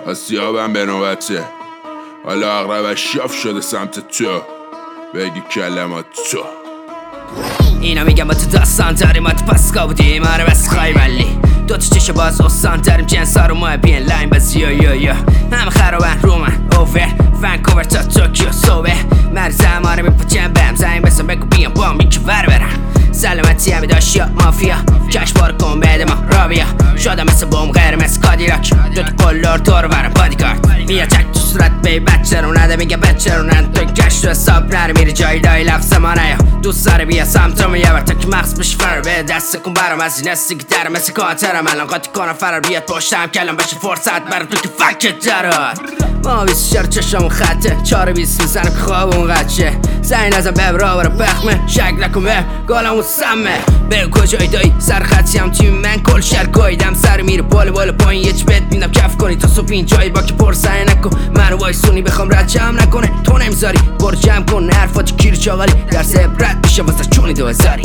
آسیابم به نوبته. حالا اغرب شاف شده سمت تو، بگی کلمات تو. اینا میگم با تو داستان داریم، ما تو پاسکا بودیم آره بس خواهی ولی دو تا چشم باز استان داریم، جنس ها رو ما بیان لاین بس یا همه خرابن رو من اوور ونکوور تا توکیو صبح مرز هماره میپاچم بهم زنگ بسن بگو بیان با میکه ور برم سلامتی همی داشت یا مافیا کش بار کن بده ما رابیا شدم مثل بوم قرمز کادیلاک دو تا قلار دور برم بادیگارد میاد چک تو صورت بی بچه رو نده میگه بچه رو نده تو کش تو حساب نره میری جایی دایی لفظ ما نیا دوست داره بیا سمتم یه بر تا که مغز بشه فرار به دست کن برام از این استی که درم مثل کاترم الان قاطی کنم فرار بیاد پشتم کلم بشه فرصت برام تو که فکت درار ما 24 چشمون خطه 4-20 میزنم که خواب اون قدشه زنی نزن به برابر بخمه شک نکن به گالمون سمه به کجایی دایی سر خطی هم تیم من کل شهر گایدم سر میره بالا پایین یه چی بهت میدم کف کنی تا صبح این جایی با که پر سعی نکن منو وایسونی بخوام رد جمع نکنه تو نمیذاری برو جمع کن حرفات کیر چاقالی درس عبرت میشه واسه چونی 2000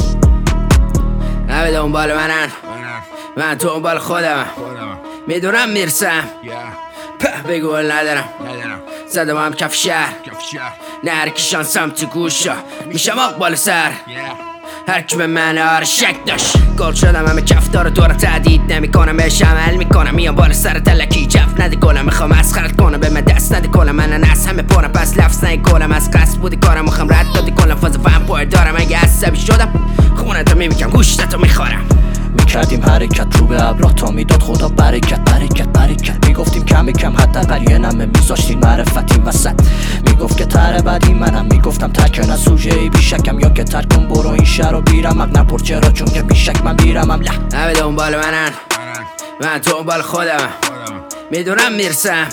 همه دنبال من تو دنبال خودم میدونم میرسم بگو ول ندارم زدم هم کف شهر نه هرکی شانسم تو گوشا میشم اقبال سر هرکی به من آره شک داشت گل شدم همه کف داره دور تهدید نمیکنم بهش عمل میکنم میام بالا سر تلکی جف نده گلم میخوام مسخرت کنم به من دست نده کلم من نس همه پرم پس لفظ نه گلم از قصد بودی کارم میخوام رد دادی کلم فاز ومپایر دارم اگه عصبی شدم خونتو میمیکم گوشتتو میخورم میکردیم حرکت رو به ابرا تا میداد خدا برکت میگفتیم کم حداقل یه نمه میذاشتیم معرفتیم وسط میگفت که تره بعدی منم میگفتم ترک نه سوژه ای بیشکم یا که ترک کن برو این شهر رو بیرم نپر چرا چون که بیشک من بیرمم همه دنبال من تو دنبال خودم میدونم میرسم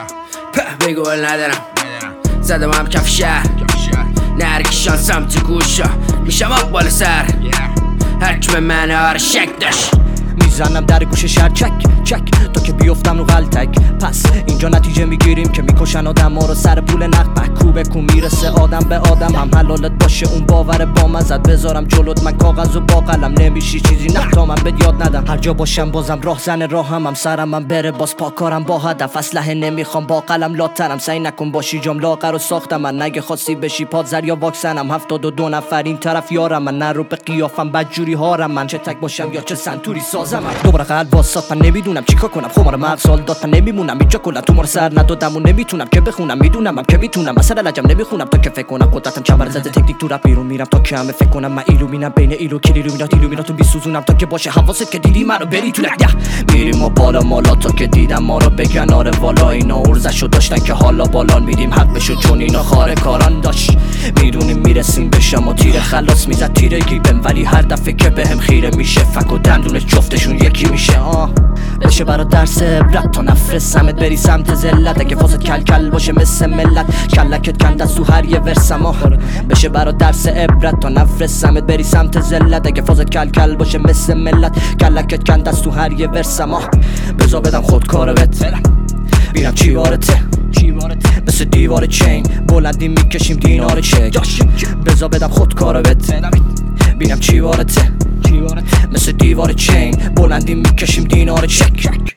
بگو ول ندارم زدم هم کف شهر نه هرکی شانسم تو گوشا میشم اقبال سر هرکی به من آره شک داشت میزنم در گوش شهر چک تا که بیفتم رو غلطک پس اینجا نتیجه میگیریم که میکشن آدم ها رو سر پول نقد مکوبه کن میرسه آدم به آدم هم حلالت باشه اون باور با مزد بذارم جلوت من کاغذ و با قلم نمیشی چیزی نه تا من بهت یاد ندم هر جا باشم بازم راه زن راهم سرم من بره باز پاکارم با هدف اسلحه نمیخوام با قلم لاترم سعی نکن باشی جام لاغر و ساختم من نگه خواستی بشی پادزر یا واکسنم 72 نفر این طرف یارم من نرو به قیافم بدجوری هارم من چه تک باشم یا چه سنتوری سازم دوباره قلب واسات من نمیدونم چیکار کنم خمار مغز سال داد من نمیمونم اینجا کلا تو مار سر ندادم و نمیتونم که بخونم میدونم که میتونم مثلا لجم نمیخونم تا که فکر کنم قدرتم چبر زده تکنیک تو رپ بیرون میرم تا که همه فکر کنم من ایلومینم بین ایلو کلی ایلومیناتو بیسوزونم تا که باشه حواست که دیدی منو بری تو لگه میریم و بالا مالا تا که دیدم ما رو بگن آره والا اینا ارزشو داشتن که حالا بالان میدیم حق بشو چون اینا خاره کاران داشت میدونیم میرسیم بشم و تیر خلاص میزد تیرگی بهم ولی هر دفعه که بهم خیره میشه فک و دندون جفتشون یکی میشه بشه برا درس عبرت تا نفرستمت بری سمت زلت اگه فازت کل باشه مثل ملت کلکت کند از تو هر یه ورسما بشه برا درس عبرت تا نفرستمت بری سمت زلت اگه فازت کل باشه مثل ملت کلکت کند از تو هر یه ورسما بذار بدم خودکارو بهت بیرم چیوارته مثل دیوار چین بلندی میکشیم دینار چک بذار بدم خودکارو بهت بیرم چیوارته مثل دیوار چین بلندی میکشیم دینار چک